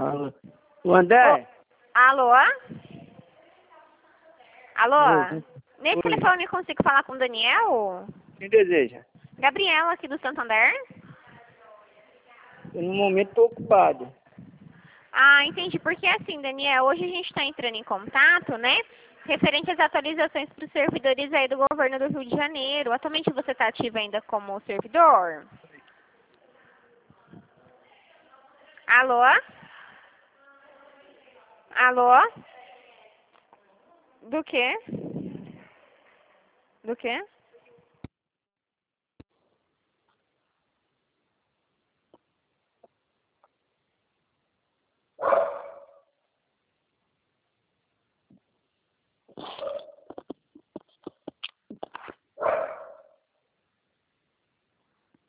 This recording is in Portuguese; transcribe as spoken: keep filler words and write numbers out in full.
Alô. O André? Alô? Alô? Oi. Nesse Oi. telefone eu consigo falar com o Daniel? Quem deseja? Gabriela, aqui do Santander. Eu, no momento estou ocupado. Ah, entendi. Porque assim, Daniel, hoje a gente está entrando em contato, né? Referente às atualizações para os servidores aí do governo do Rio de Janeiro. Atualmente você está ativo ainda como servidor? Alô? Alô? Do quê? Do quê?